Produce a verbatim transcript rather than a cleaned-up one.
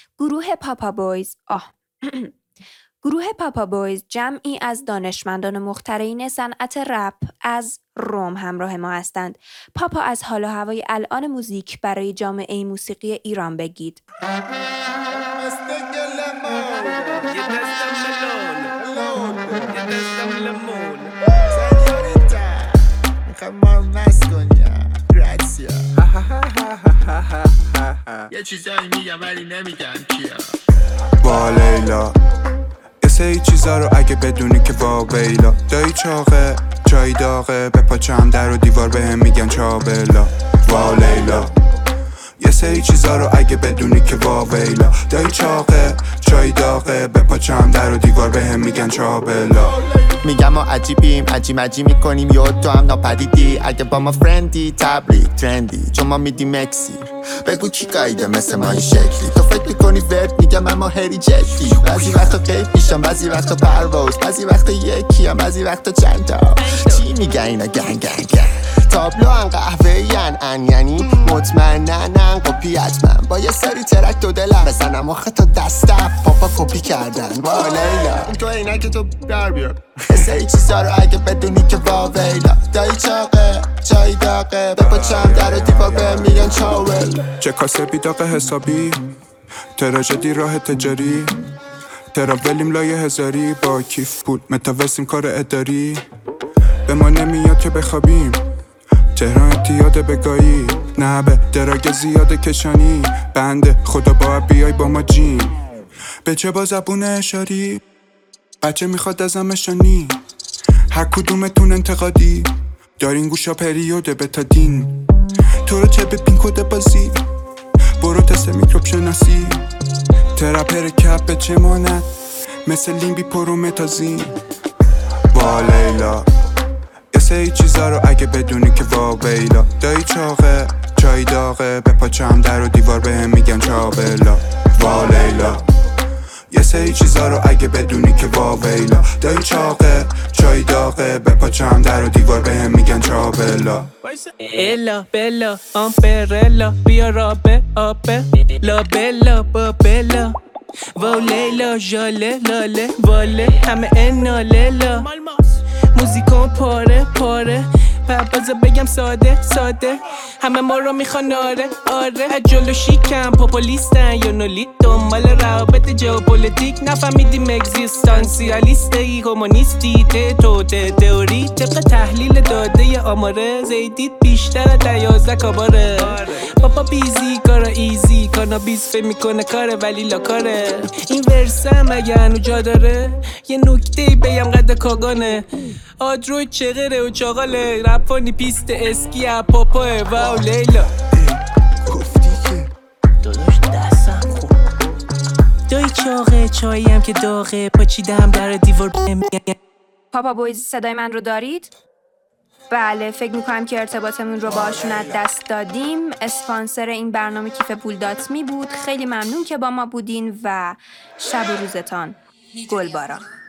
گروه پاپا بویز آه گروه پاپا بویز جمعی از دانشمندان مخترعین صنعت رپ از روم همراه ما هستند. پاپا، از حال و هوای الان موزیک برای جامعه موسیقی ایران بگید. یه چیزایی میگم ولی نمیگم کیا. وا لیلا یه سری چیزا رو اگه بدونی که وا بیلا. دایی چاقه چای داغه به پاچم در و دیوار بهم میگن چابلا. وا لیلا یه سری چیزا رو اگه بدونی که وا ویلا. دایی چاقه چای داغه به پاچم در و دیوار بهم میگن چابلا. میگم ما عجیبیم عجیم عجیم میکنیم یا تو هم ناپدیدی. اگه با ما فرندی تبلیغ ترندی چون ما میدیم اکسیر. بگو کی قایده مثل ما این شکلی. تو فکر میکنی ورد میگم اما هری جدی. بعضی وقتا قیب میشم بعضی وقتا پرواز. بعضی وقتا یکی هم بعضی وقتا چند تا. چی میگه اینا گنگ گنگ گنگ. تابلو ان قهوه ان ان یعنی مطمئنن ان قپی حتما. با یه سری ترک تو دلم بزنم آخه تا دستم پاپا کپی کردن. وا لیلا تو اینا که تو در بیار یه سری چیزا رو اگه بدونی که وا ویلا. دایی چاقه چای داغه به پاچم در و دیوار بهم میگن چاول. چه کاسه بیداغ حسابی تراژدی راه تجاری. تراولیم لایه هزاری با کیف پول متاورسیم کار اداری. به ما نمیاد که بخوابیم تهران اتیاد بگایی. نه به دراگ زیاده کشانی بنده خدا با بیای با ما جیم. به چه با زبون اشاری بچه میخواد ازم اشانی. هر کدومتون انتقادی دارین گوشا پریوده بتادین. تو رو چه به پین کده بازی برو تست میکروب شناسی. ترپر کپ به چه ماند مثل لیمبی پرو متازین. وا لیلا یه سری چیزا رو اگه بدونی که وا بیلا. دایی چاقه چای داغه به پاچم در و دیوار بهم میگن چابلا. وا لیلا یه سری چیزا رو اگه بدونی که وا ویلا. دایی چاقه چای داغه به پاچم در و دیوار بهم میگن چابلا. الا بلا آمپرلا بیا رابه آبه لا بلا با بلا. واو لیلا جاله لاله واله همه انا لیلا. موزیکون پاره پاره پربازه بگم ساده ساده. همه ما رو میخوان آره آره. از جلو شیکم پاپولیستن یا نولی دنبال روابط ژئوپلیتیک. نفهمیدیم اگزیستانسیالیسته ای کمونیستی ته تو ته تئوری. طبق تحلیل داده ی آماره زیدید بیشتر از دیازده کاباره. پاپا بیزی کارا ایزی کانابیس فهم میکنه کاره ولی لاکاره. این ورسم اگه هنو جا داره یه نکته بگم قد کاگانه. آدرو چغره و چاقاله رپانی پیست اسکی ها پاپاه. واو لیلا گفتی که داداش دستم خوب. دایی چاقه چاییم که داغه پاچیدم در دیوار بهم. پاپا بویز صدای من رو دارید؟ بله، فکر میکنم که ارتباطمون رو باشون از دست دادیم. اسپانسر این برنامه کیف پول دات می بود. خیلی ممنون که با ما بودین و شب و روزتان گلباران.